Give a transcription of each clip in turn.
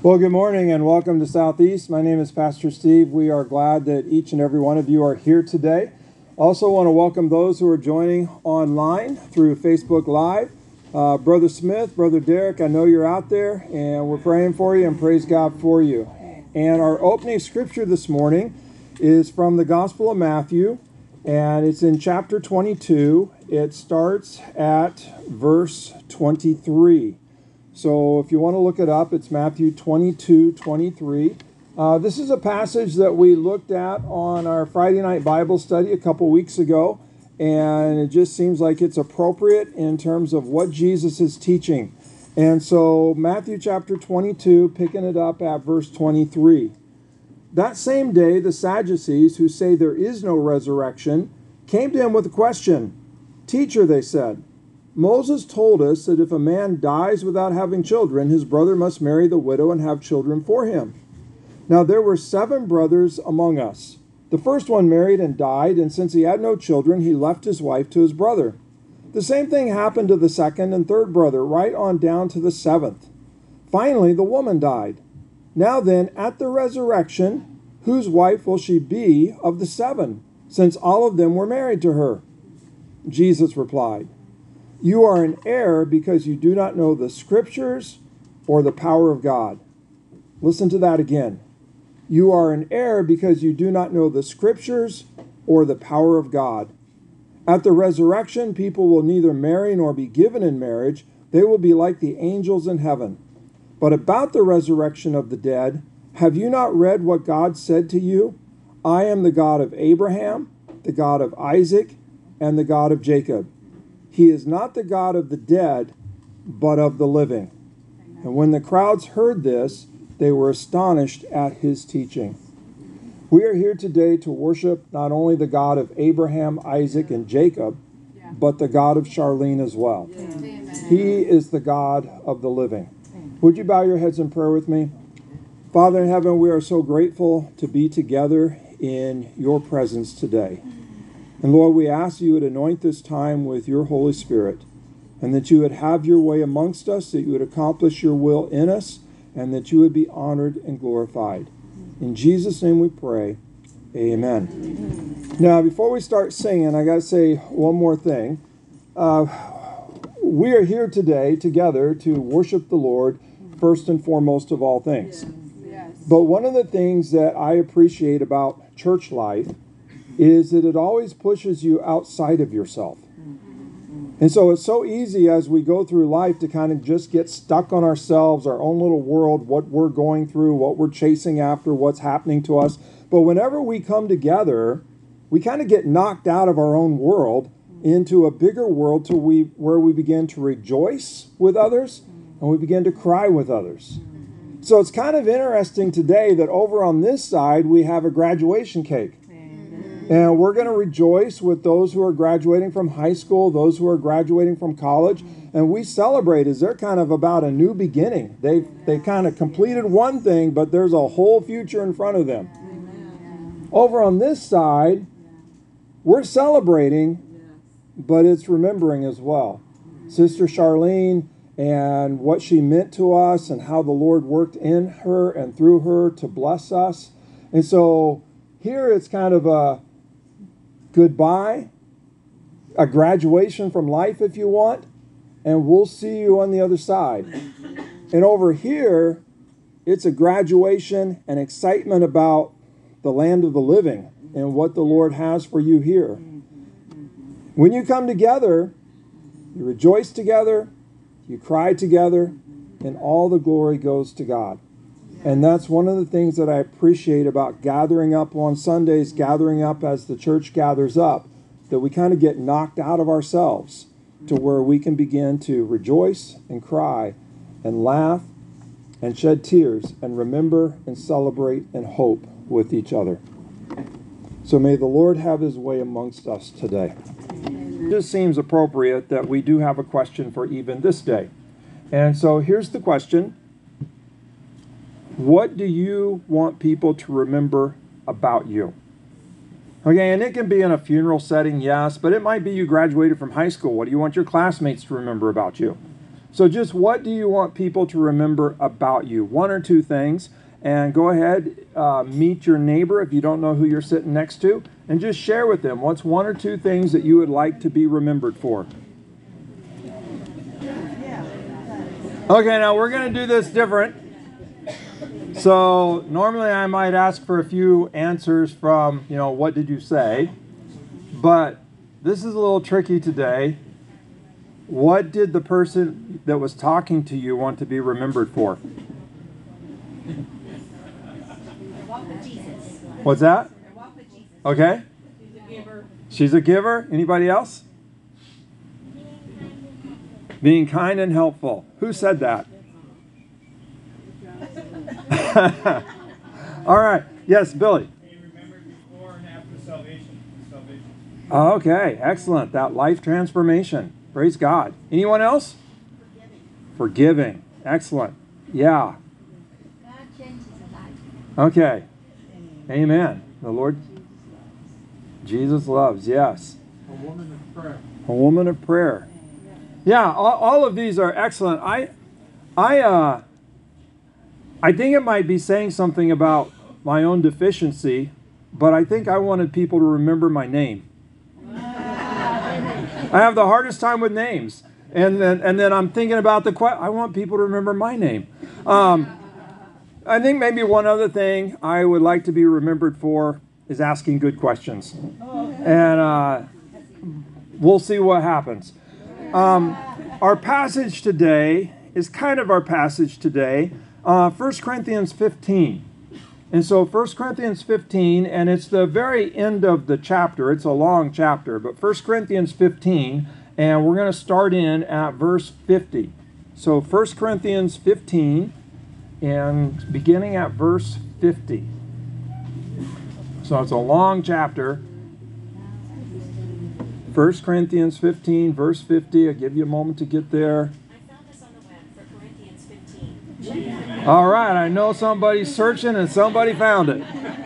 Well, good morning and welcome to Southeast. My name is Pastor Steve. We are glad that each and every one of you are here today. Also want to welcome those who are joining online through Facebook Live. Brother Smith, Brother Derek, I know you're out there and we're praying for you and praise God for you. And our opening scripture this morning is from the Gospel of Matthew, and it's in chapter 22. It starts at verse 23. So if you want to look it up, it's Matthew 22:23. This is a passage that we looked at on our Friday night Bible study a couple weeks ago, and it just seems like it's appropriate in terms of what Jesus is teaching. And so Matthew chapter 22, picking it up at verse 23. That same day, the Sadducees, who say there is no resurrection, came to him with a question. "Teacher," they said, "Moses told us that if a man dies without having children, his brother must marry the widow and have children for him. Now there were 7 brothers among us. The first one married and died, and since he had no children, he left his wife to his brother. The same thing happened to the second and third brother, right on down to the 7th. Finally, the woman died. Now then, at the resurrection, whose wife will she be of the 7, since all of them were married to her?" Jesus replied, "You are in error because you do not know the Scriptures or the power of God." Listen to that again. You are in error because you do not know the Scriptures or the power of God. At the resurrection, people will neither marry nor be given in marriage. They will be like the angels in heaven. But about the resurrection of the dead, have you not read what God said to you? I am the God of Abraham, the God of Isaac, and the God of Jacob. He is not the God of the dead, but of the living. And when the crowds heard this, they were astonished at his teaching. We are here today to worship not only the God of Abraham, Isaac, and Jacob, but the God of Charlene as well. He is the God of the living. Would you bow your heads in prayer with me? Father in heaven, we are so grateful to be together in your presence today. And Lord, we ask you would anoint this time with your Holy Spirit, and that you would have your way amongst us, that you would accomplish your will in us, and that you would be honored and glorified. In Jesus' name we pray, amen. Now, before we start singing, I got to say one more thing. We are here today together to worship the Lord first and foremost of all things. But one of the things that I appreciate about church life is that it always pushes you outside of yourself. And so it's so easy as we go through life to kind of just get stuck on ourselves, our own little world, what we're going through, what we're chasing after, what's happening to us. But whenever we come together, we kind of get knocked out of our own world into a bigger world where we begin to rejoice with others and we begin to cry with others. So it's kind of interesting today that over on this side we have a graduation cake. And we're going to rejoice with those who are graduating from high school, those who are graduating from college. And we celebrate as they're kind of about a new beginning. They kind of completed one thing, but there's a whole future in front of them. Over on this side, we're celebrating, but it's remembering as well. Sister Charlene and what she meant to us and how the Lord worked in her and through her to bless us. And so here it's kind of a goodbye, a graduation from life if you want, and we'll see you on the other side. And over here, it's a graduation and excitement about the land of the living and what the Lord has for you here. When you come together, you rejoice together, you cry together, and all the glory goes to God. And that's one of the things that I appreciate about gathering up on Sundays, gathering up as the church gathers up, that we kind of get knocked out of ourselves to where we can begin to rejoice and cry and laugh and shed tears and remember and celebrate and hope with each other. So may the Lord have his way amongst us today. It just seems appropriate that we do have a question for even this day. And so here's the question. What do you want people to remember about you? Okay, and it can be in a funeral setting, yes, but it might be you graduated from high school. What do you want your classmates to remember about you? So just what do you want people to remember about you? One or two things. And go ahead, meet your neighbor if you don't know who you're sitting next to, and just share with them what's one or two things that you would like to be remembered for. Okay, now we're going to do this different. So normally I might ask for a few answers from, what did you say? But this is a little tricky today. What did the person that was talking to you want to be remembered for? What's that? Okay. She's a giver. She's a giver. Anybody else? Being kind and helpful. Who said that? All right. Yes, Billy. Being remembered before and after salvation. Okay, excellent. That life transformation. Praise God. Anyone else? Forgiving. Excellent. Yeah. God changes a life. Okay. Amen. The Lord Jesus loves. Yes. A woman of prayer. A woman of prayer. Yeah, all of these are excellent. I think it might be saying something about my own deficiency, but I think I wanted people to remember my name. I have the hardest time with names, and then I'm thinking about I want people to remember my name. I think maybe one other thing I would like to be remembered for is asking good questions, and we'll see what happens. Our passage today is kind of our passage today, 1 Corinthians 15. And so 1 Corinthians 15, and it's the very end of the chapter. It's a long chapter, but 1 Corinthians 15, and we're going to start in at verse 50. So 1 Corinthians 15, and beginning at verse 50. So it's a long chapter. 1 Corinthians 15, verse 50. I'll give you a moment to get there. I found this on the web for Corinthians 15. All right, I know somebody's searching and somebody found it.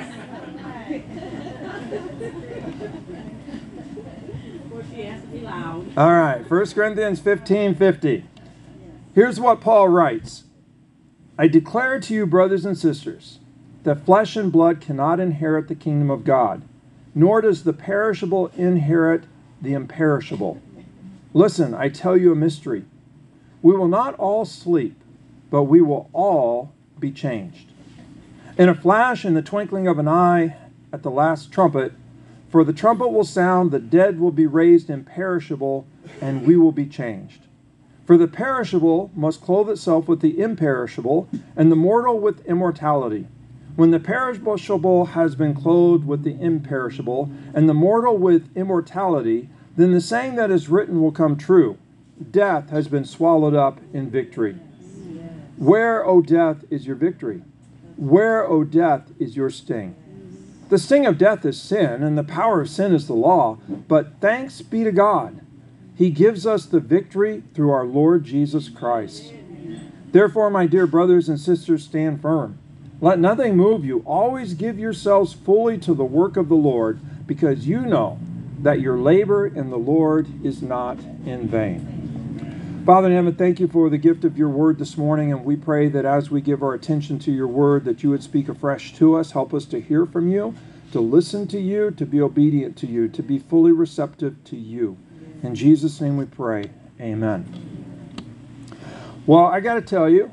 She has to be loud. All right, 1 Corinthians 15, 50. Here's what Paul writes. I declare to you, brothers and sisters, that flesh and blood cannot inherit the kingdom of God, nor does the perishable inherit the imperishable. Listen, I tell you a mystery. We will not all sleep, but we will all be changed. In a flash, in the twinkling of an eye, at the last trumpet, for the trumpet will sound, the dead will be raised imperishable, and we will be changed. For the perishable must clothe itself with the imperishable, and the mortal with immortality. When the perishable has been clothed with the imperishable, and the mortal with immortality, then the saying that is written will come true. Death has been swallowed up in victory. Where, O death, is your victory? Where, O death, is your sting? The sting of death is sin, and the power of sin is the law. But thanks be to God. He gives us the victory through our Lord Jesus Christ. Therefore, my dear brothers and sisters, stand firm. Let nothing move you. Always give yourselves fully to the work of the Lord, because you know that your labor in the Lord is not in vain. Father in heaven, thank you for the gift of your word this morning, and we pray that as we give our attention to your word, that you would speak afresh to us. Help us to hear from you, to listen to you, to be obedient to you, to be fully receptive to you. In Jesus' name we pray. Amen. Well, I got to tell you,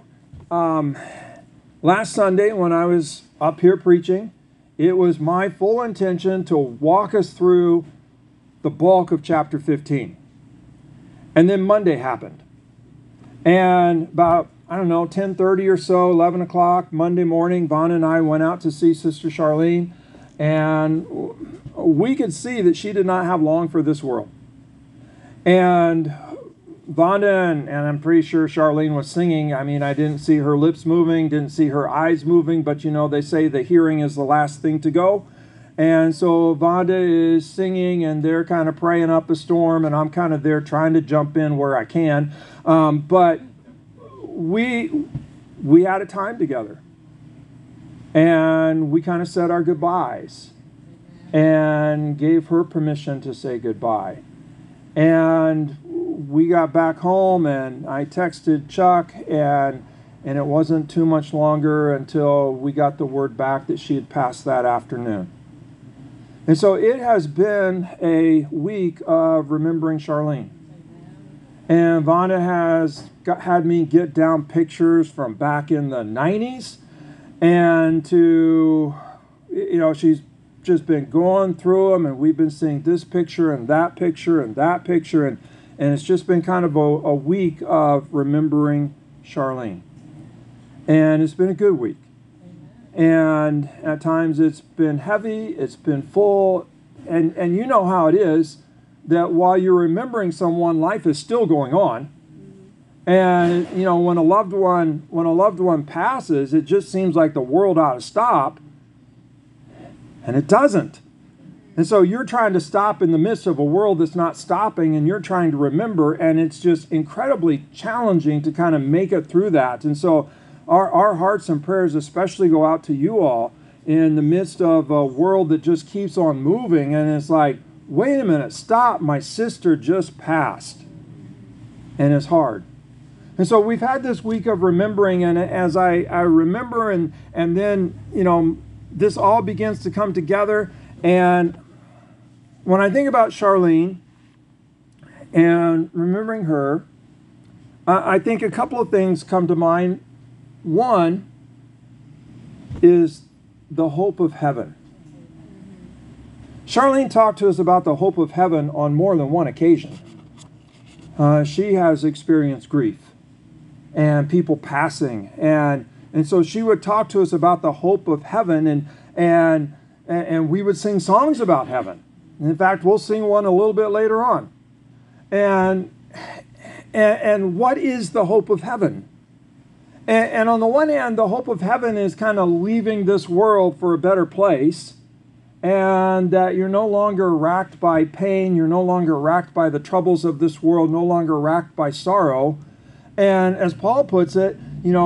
last Sunday when I was up here preaching, it was my full intention to walk us through the bulk of chapter 15. And then Monday happened. And about, 10:30 or so, 11 o'clock, Monday morning, Vaughn and I went out to see Sister Charlene. And we could see that she did not have long for this world. And Vonda and I'm pretty sure Charlene was singing. I mean, I didn't see her lips moving, didn't see her eyes moving, but they say the hearing is the last thing to go. And so Vonda is singing and they're kind of praying up a storm, and I'm kind of there trying to jump in where I can. But we had a time together, and we kind of said our goodbyes and gave her permission to say goodbye. And we got back home and I texted Chuck, and it wasn't too much longer until we got the word back that she had passed that afternoon. And so it has been a week of remembering Charlene. And Vonda has had me get down pictures from back in the 90s, and she's just been going through them, and we've been seeing this picture and that picture and that picture, and it's just been kind of a week of remembering Charlene. And it's been a good week. And at times it's been heavy, it's been full, and you know how it is, that while you're remembering someone, life is still going on. And when a loved one passes, it just seems like the world ought to stop, and it doesn't. And so you're trying to stop in the midst of a world that's not stopping, and you're trying to remember, and it's just incredibly challenging to kind of make it through that. And so our hearts and prayers especially go out to you all in the midst of a world that just keeps on moving, and it's like, wait a minute, stop, my sister just passed. And it's hard. And so we've had this week of remembering, and as I remember, and then, this all begins to come together. And when I think about Charlene and remembering her, I think a couple of things come to mind. One is the hope of heaven. Charlene talked to us about the hope of heaven on more than one occasion. She has experienced grief and people passing, and so she would talk to us about the hope of heaven, and we would sing songs about heaven. And in fact, we'll sing one a little bit later on. And what is the hope of heaven? And on the one hand, the hope of heaven is kind of leaving this world for a better place, and that you're no longer racked by pain, you're no longer racked by the troubles of this world, no longer racked by sorrow. And as Paul puts it,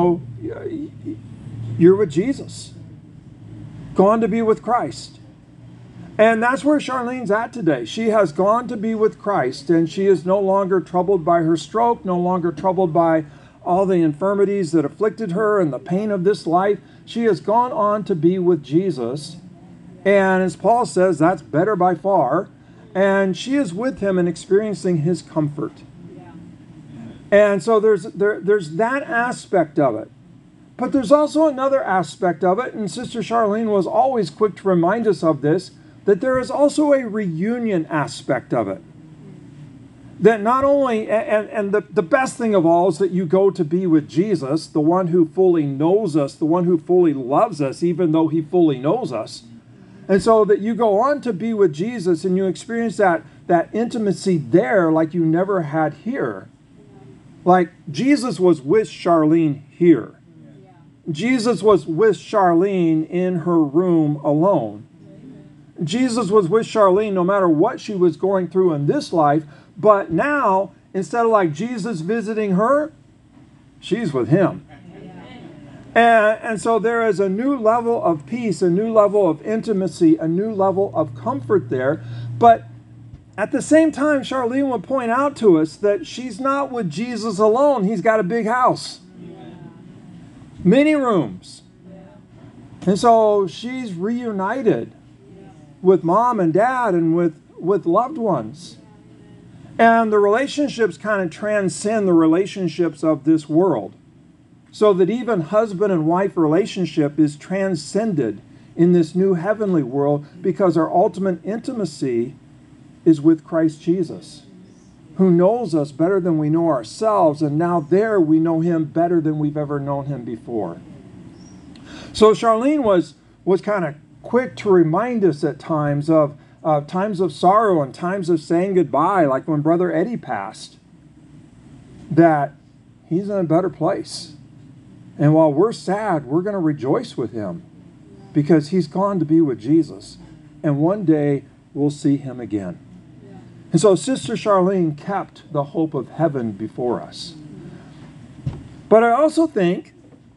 you're with Jesus, gone to be with Christ. And that's where Charlene's at today. She has gone to be with Christ, and she is no longer troubled by her stroke, no longer troubled by all the infirmities that afflicted her and the pain of this life. She has gone on to be with Jesus. And as Paul says, that's better by far. And she is with him and experiencing his comfort. And so there's that aspect of it. But there's also another aspect of it, and Sister Charlene was always quick to remind us of this, that there is also a reunion aspect of it. That not only, and the best thing of all is that you go to be with Jesus, the one who fully knows us, the one who fully loves us, even though he fully knows us. And so that you go on to be with Jesus and you experience that intimacy there like you never had here. Like Jesus was with Charlene here. Jesus was with Charlene in her room alone. Jesus was with Charlene no matter what she was going through in this life. But now, instead of like Jesus visiting her, she's with him. And so there is a new level of peace, a new level of intimacy, a new level of comfort there. But at the same time, Charlene will point out to us that she's not with Jesus alone. He's got a big house. Many rooms. And so she's reunited with mom and dad and with loved ones. And the relationships kind of transcend the relationships of this world. So that even husband and wife relationship is transcended in this new heavenly world because our ultimate intimacy is with Christ Jesus, who knows us better than we know ourselves, and now there we know him better than we've ever known him before. So Charlene was kind of quick to remind us at times of times of sorrow and times of saying goodbye, like when Brother Eddie passed, that he's in a better place. And while we're sad, we're going to rejoice with him because he's gone to be with Jesus. And one day we'll see him again. And so Sister Charlene kept the hope of heaven before us. But I also think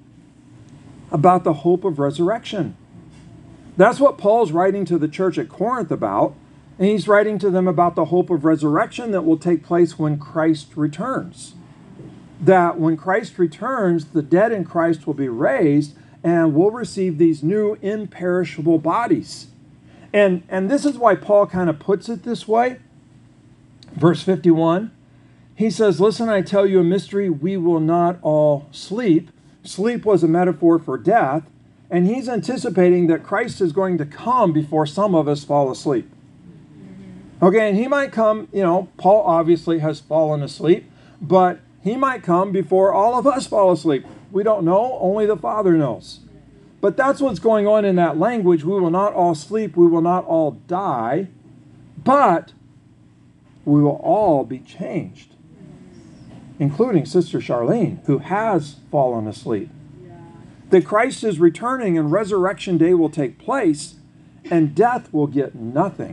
about the hope of resurrection. That's what Paul's writing to the church at Corinth about. And he's writing to them about the hope of resurrection that will take place when Christ returns. That when Christ returns, the dead in Christ will be raised and we'll receive these new imperishable bodies. And this is why Paul kind of puts it this way. Verse 51, he says, listen, I tell you a mystery, we will not all sleep. Sleep was a metaphor for death. And he's anticipating that Christ is going to come before some of us fall asleep. Okay, and he might come, Paul obviously has fallen asleep, but he might come before all of us fall asleep. We don't know, only the Father knows. But that's what's going on in that language. We will not all sleep, we will not all die, but we will all be changed, including Sister Charlene, who has fallen asleep. That Christ is returning and resurrection day will take place and death will get nothing.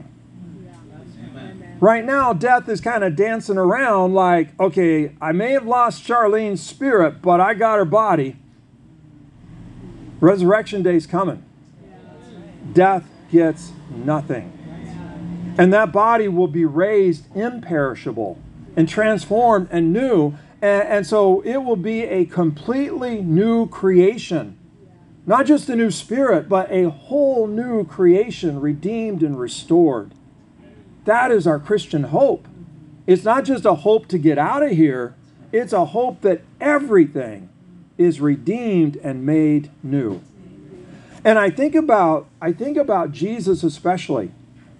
Right now, death is kind of dancing around like, okay, I may have lost Charlene's spirit, but I got her body. Resurrection day's coming. Death gets nothing. And that body will be raised imperishable and transformed and new. And so it will be a completely new creation. Not just a new spirit, but a whole new creation, redeemed and restored. That is our Christian hope. It's not just a hope to get out of here. It's a hope that everything is redeemed and made new. And I think about Jesus especially.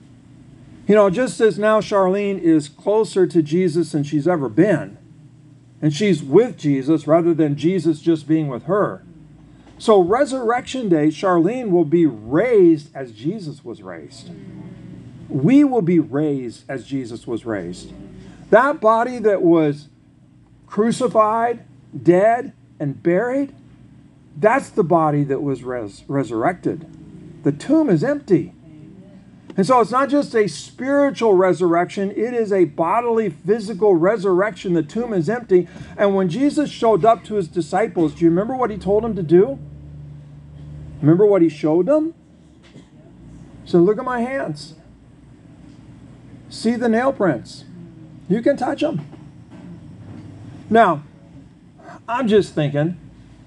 Just as now Charlene is closer to Jesus than she's ever been. And she's with Jesus rather than Jesus just being with her. So resurrection day, Charlene will be raised as Jesus was raised. We will be raised as Jesus was raised. That body that was crucified, dead, and buried, that's the body that was resurrected. The tomb is empty. And so it's not just a spiritual resurrection, it is a bodily, physical resurrection. The tomb is empty. And when Jesus showed up to his disciples, do you remember what he told them to do? Remember what he showed them? He said, look at my hands. See the nail prints. You can touch them. Now, I'm just thinking,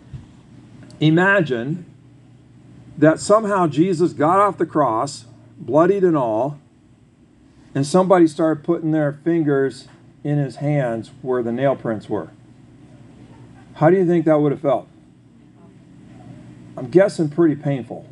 imagine that somehow Jesus got off the cross, bloodied and all, and somebody started putting their fingers in his hands where the nail prints were. How do you think that would have felt? I'm guessing pretty painful.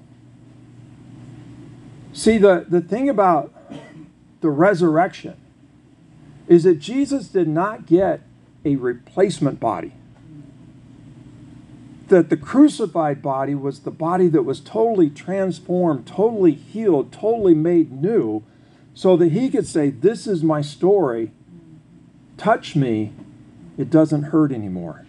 See, the thing about the resurrection is that Jesus did not get a replacement body. That the crucified body was the body that was totally transformed, totally healed, totally made new, so that he could say, this is my story. Touch me. It doesn't hurt anymore.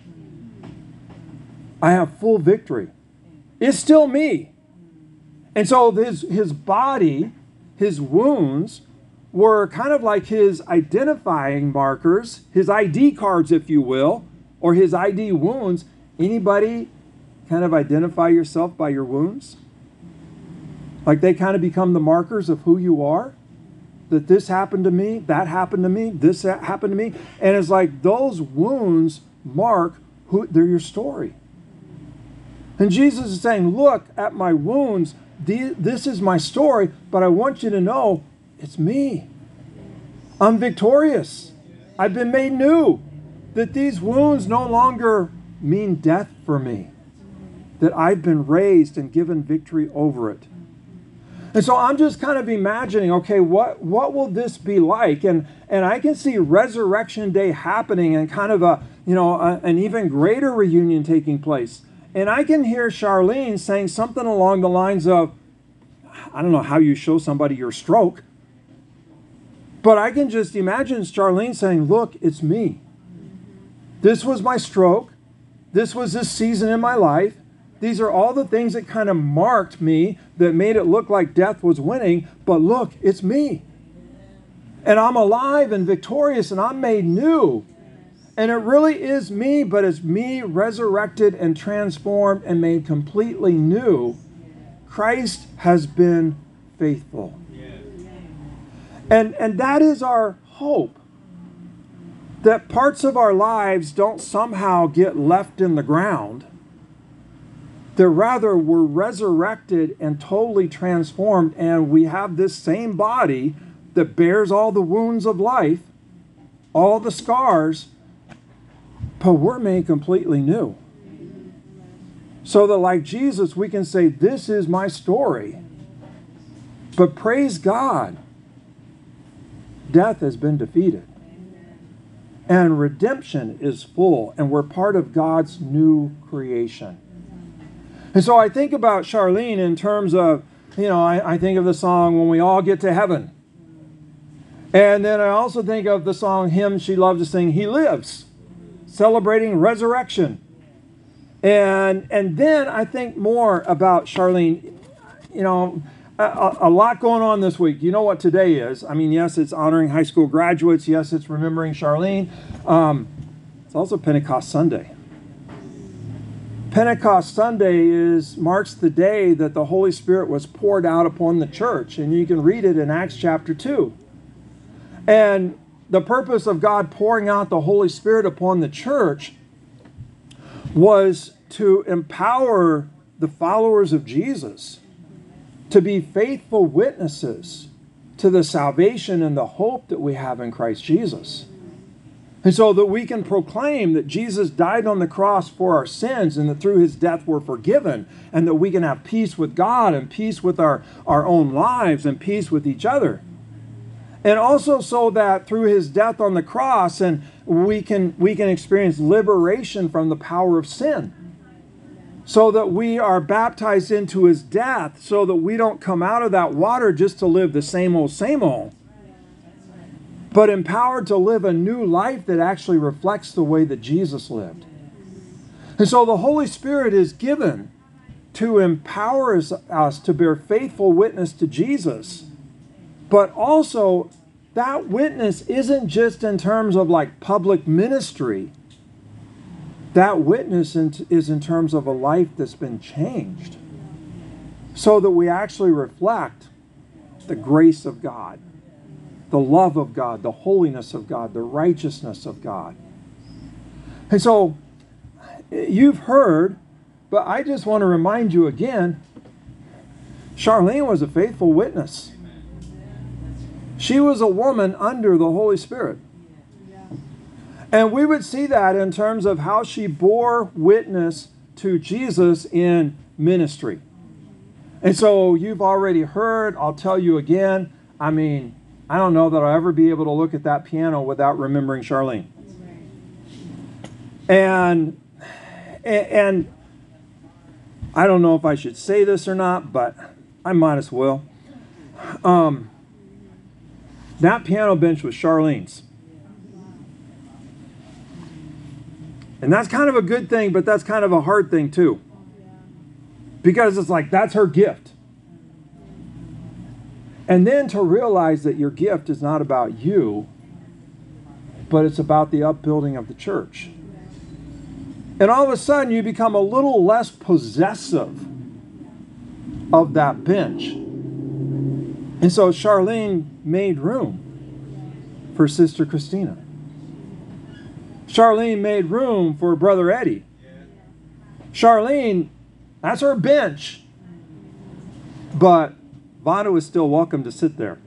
I have full victory. It's still me. And so his body, his wounds, were kind of like his identifying markers, his ID cards, if you will, or his ID wounds. Anybody kind of identify yourself by your wounds? Like they kind of become the markers of who you are? That this happened to me, that happened to me, this happened to me. And it's like those wounds mark they're your story. And Jesus is saying, look at my wounds. This is my story, but I want you to know it's me. I'm victorious. I've been made new. That these wounds no longer mean death for me. That I've been raised and given victory over it. And so I'm just kind of imagining, okay, what will this be like? And I can see Resurrection Day happening and kind of an even greater reunion taking place. And I can hear Charlene saying something along the lines of, I don't know how you show somebody your stroke, but I can just imagine Charlene saying, look, it's me. This was my stroke. This was this season in my life. These are all the things that kind of marked me, that made it look like death was winning. But look, it's me. And I'm alive and victorious and I'm made new. And it really is me, but it's me resurrected and transformed and made completely new. Christ has been faithful. And that is our hope. That parts of our lives don't somehow get left in the ground. That rather we're resurrected and totally transformed, and we have this same body that bears all the wounds of life, all the scars, but we're made completely new. So that like Jesus, we can say, this is my story. But praise God, death has been defeated. And redemption is full, and we're part of God's new creation. And so I think about Charlene in terms of, I think of the song, When We All Get to Heaven. And then I also think of the song, hymn she loved to sing, He Lives, celebrating resurrection. And then I think more about Charlene, a lot going on this week. You know what today is. I mean, yes, it's honoring high school graduates. Yes, it's remembering Charlene. It's also Pentecost Sunday. Pentecost Sunday marks the day that the Holy Spirit was poured out upon the church. And you can read it in Acts chapter 2. And the purpose of God pouring out the Holy Spirit upon the church was to empower the followers of Jesus to be faithful witnesses to the salvation and the hope that we have in Christ Jesus. And so that we can proclaim that Jesus died on the cross for our sins and that through his death we're forgiven, and that we can have peace with God and peace with our own lives and peace with each other. And also so that through his death on the cross and we can experience liberation from the power of sin. So that we are baptized into his death, so that we don't come out of that water just to live the same old, but empowered to live a new life that actually reflects the way that Jesus lived. And so the Holy Spirit is given to empower us to bear faithful witness to Jesus, but also that witness isn't just in terms of like public ministry. That witness is in terms of a life that's been changed so that we actually reflect the grace of God, the love of God, the holiness of God, the righteousness of God. And so you've heard, but I just want to remind you again, Charlene was a faithful witness. She was a woman under the Holy Spirit. And we would see that in terms of how she bore witness to Jesus in ministry. And so you've already heard, I'll tell you again, I mean, I don't know that I'll ever be able to look at that piano without remembering Charlene. And I don't know if I should say this or not, but I might as well. That piano bench was Charlene's. And that's kind of a good thing, but that's kind of a hard thing too. Because it's like, that's her gift. And then to realize that your gift is not about you, but it's about the upbuilding of the church. And all of a sudden, you become a little less possessive of that bench. And so Charlene made room for Sister Christina. Charlene made room for Brother Eddie. Charlene, that's her bench. But Vanu is still welcome to sit there.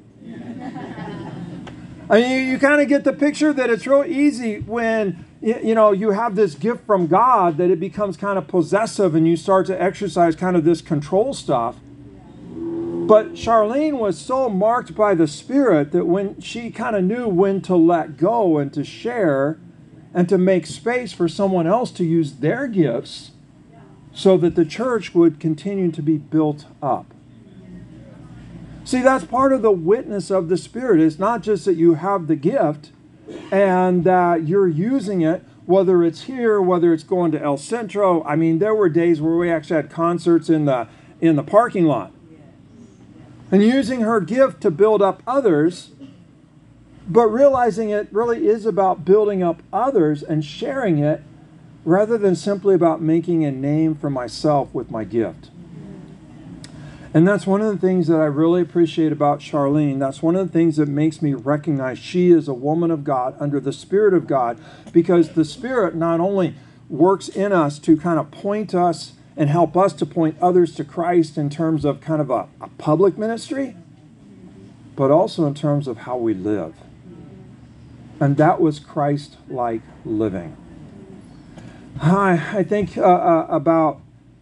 I mean, you kind of get the picture that it's real easy when you have this gift from God that it becomes kind of possessive and you start to exercise kind of this control stuff. But Charlene was so marked by the Spirit that when she kind of knew when to let go and to share and to make space for someone else to use their gifts so that the church would continue to be built up. See, that's part of the witness of the Spirit. It's not just that you have the gift and that you're using it, whether it's here, whether it's going to El Centro. I mean, there were days where we actually had concerts in the parking lot. And using her gift to build up others, but realizing it really is about building up others and sharing it rather than simply about making a name for myself with my gift. And that's one of the things that I really appreciate about Charlene. That's one of the things that makes me recognize she is a woman of God under the Spirit of God, because the Spirit not only works in us to kind of point us and help us to point others to Christ in terms of kind of a public ministry, but also in terms of how we live. And that was Christ-like living. I think about,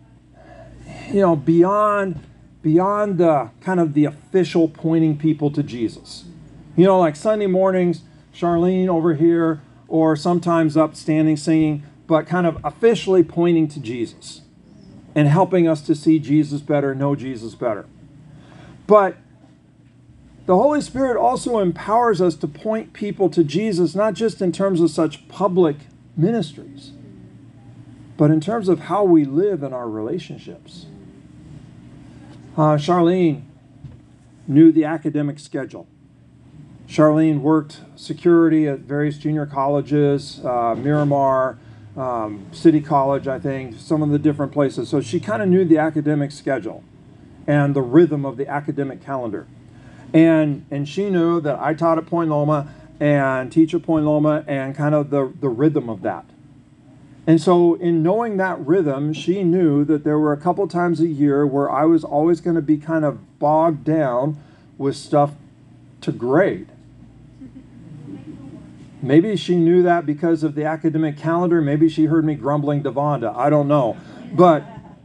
beyond the kind of the official pointing people to Jesus. Like Sunday mornings, Charlene over here, or sometimes up standing singing, but kind of officially pointing to Jesus and helping us to see Jesus better, know Jesus better. But the Holy Spirit also empowers us to point people to Jesus, not just in terms of such public ministries, but in terms of how we live in our relationships. Charlene knew the academic schedule. Charlene worked security at various junior colleges, Miramar, City College, I think, some of the different places. So she kind of knew the academic schedule and the rhythm of the academic calendar. And she knew that I taught at Point Loma and teach at Point Loma and kind of the rhythm of that. And so in knowing that rhythm, she knew that there were a couple times a year where I was always going to be kind of bogged down with stuff to grade. Maybe she knew that because of the academic calendar. Maybe she heard me grumbling to Vonda. I don't know. But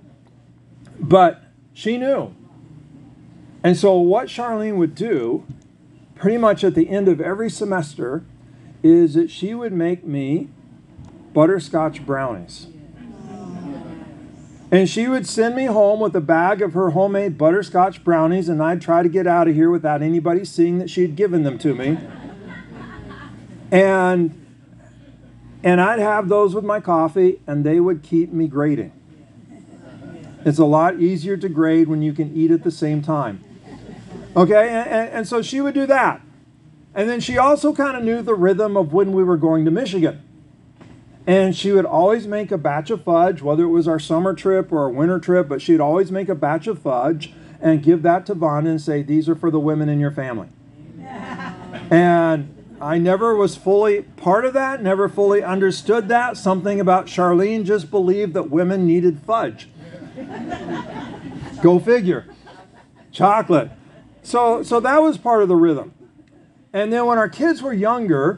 she knew. And so what Charlene would do, pretty much at the end of every semester, is that she would make me butterscotch brownies. And she would send me home with a bag of her homemade butterscotch brownies, and I'd try to get out of here without anybody seeing that she had given them to me. And I'd have those with my coffee, and they would keep me grading. It's a lot easier to grade when you can eat at the same time. Okay, and so she would do that. And then she also kind of knew the rhythm of when we were going to Michigan. And she would always make a batch of fudge, whether it was our summer trip or our winter trip, but she'd always make a batch of fudge and give that to Vonda and say, these are for the women in your family. And I never was fully part of that, never fully understood that. Something about Charlene just believed that women needed fudge. Go figure. Chocolate. So that was part of the rhythm. And then when our kids were younger,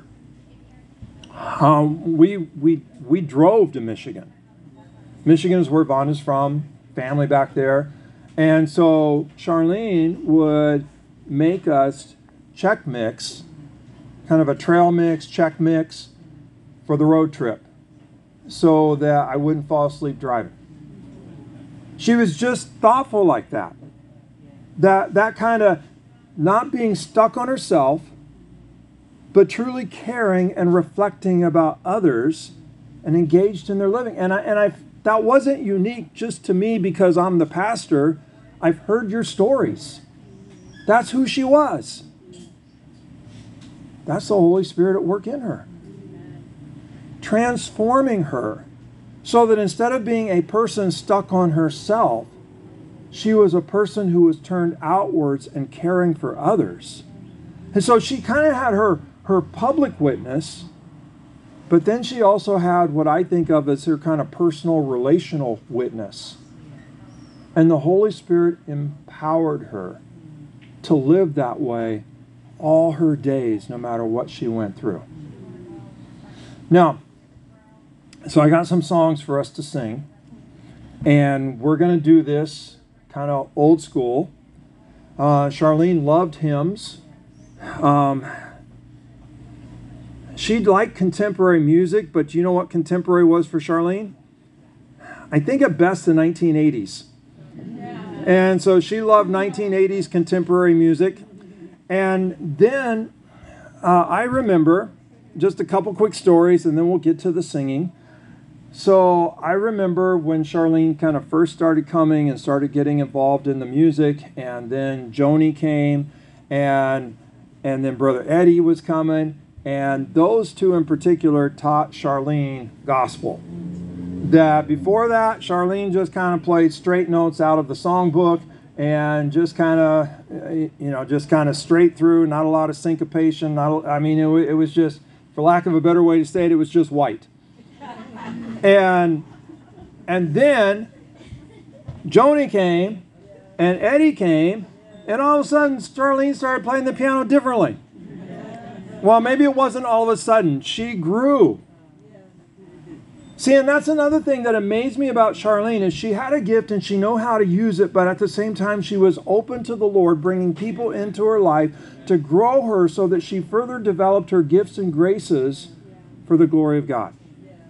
we drove to Michigan. Michigan is where Vonda's from, family back there. And so Charlene would make us Chex Mix, kind of a trail mix, Chex Mix for the road trip so that I wouldn't fall asleep driving. She was just thoughtful like that. That kind of not being stuck on herself, but truly caring and reflecting about others and engaged in their living. And that wasn't unique just to me because I'm the pastor. I've heard your stories. That's who she was. That's the Holy Spirit at work in her. Transforming her so that instead of being a person stuck on herself, she was a person who was turned outwards and caring for others. And so she kind of had her public witness, but then she also had what I think of as her kind of personal relational witness. And the Holy Spirit empowered her to live that way all her days, no matter what she went through. Now, so I got some songs for us to sing, and we're going to do this kind of old school. Charlene loved hymns. She liked contemporary music, but you know what contemporary was for Charlene? I think at best the 1980s. And so she loved 1980s contemporary music. And then I remember just a couple quick stories, and then we'll get to the singing. So I remember when Charlene kind of first started coming and started getting involved in the music, and then Joni came, and then Brother Eddie was coming, and those two in particular taught Charlene gospel. That before that, Charlene just kind of played straight notes out of the songbook, and just kind of, just kind of straight through, not a lot of syncopation. It was just, for lack of a better way to say it, it was just white. And then Joni came, and Eddie came, and all of a sudden Charlene started playing the piano differently. Well, maybe it wasn't all of a sudden. She grew. See, and that's another thing that amazed me about Charlene is she had a gift and she knew how to use it, but at the same time she was open to the Lord, bringing people into her life to grow her so that she further developed her gifts and graces for the glory of God.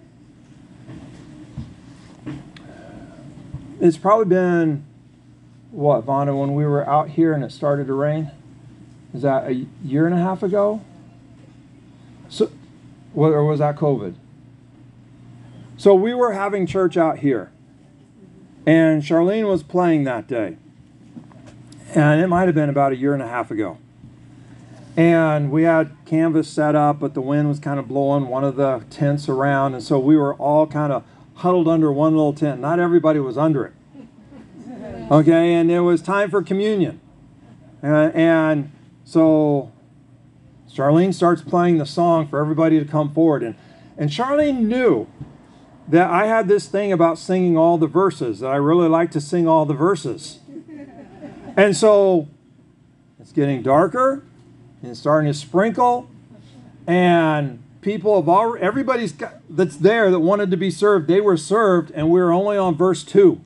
It's probably been, what, Vonda, when we were out here and it started to rain? Is that a year and a half ago? So, or was that COVID? So we were having church out here, and Charlene was playing that day, and it might have been about a year and a half ago. And we had canvas set up, but the wind was kind of blowing one of the tents around, and so we were all kind of huddled under one little tent. Not everybody was under it. Okay, and it was time for communion. And so Charlene starts playing the song for everybody to come forward, and Charlene knew that I had this thing about singing all the verses, that I really like to sing all the verses. And so it's getting darker, and it's starting to sprinkle, and everybody's that's there that wanted to be served, they were served, and we were only on verse 2.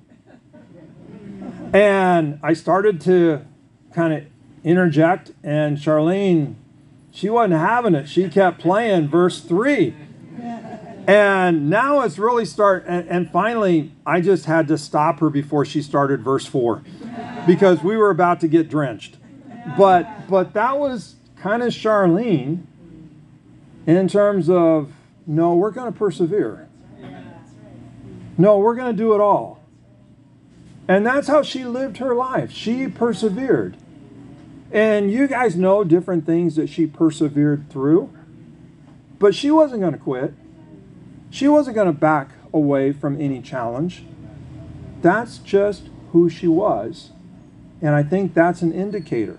And I started to kind of interject, and Charlene, she wasn't having it. She kept playing verse 3. And now it's really and finally, I just had to stop her before she started verse 4 because we were about to get drenched. But that was kind of Charlene in terms of, no, we're going to persevere. No, we're going to do it all. And that's how she lived her life. She persevered. And you guys know different things that she persevered through. But she wasn't going to quit. She wasn't going to back away from any challenge. That's just who she was. And I think that's an indicator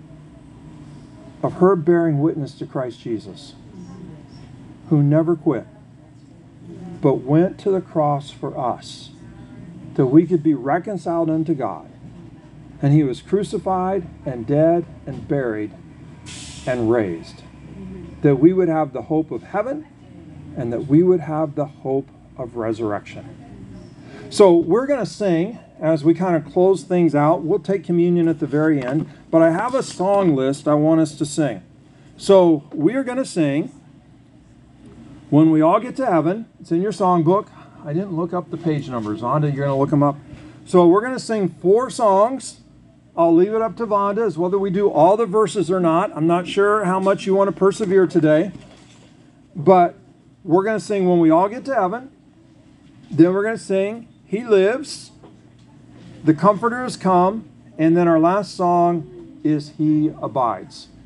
of her bearing witness to Christ Jesus, who never quit, but went to the cross for us, that we could be reconciled unto God. And he was crucified and dead and buried and raised, that we would have the hope of heaven, and that we would have the hope of resurrection. So we're going to sing as we kind of close things out. We'll take communion at the very end, but I have a song list I want us to sing. So we are going to sing When We All Get to Heaven. It's in your songbook. I didn't look up the page numbers. Vonda, you're going to look them up. So we're going to sing 4 songs. I'll leave it up to Vonda as whether we do all the verses or not. I'm not sure how much you want to persevere today, but we're going to sing When We All Get to Heaven. Then we're going to sing He Lives, The Comforter Has Come, and then our last song is He Abides.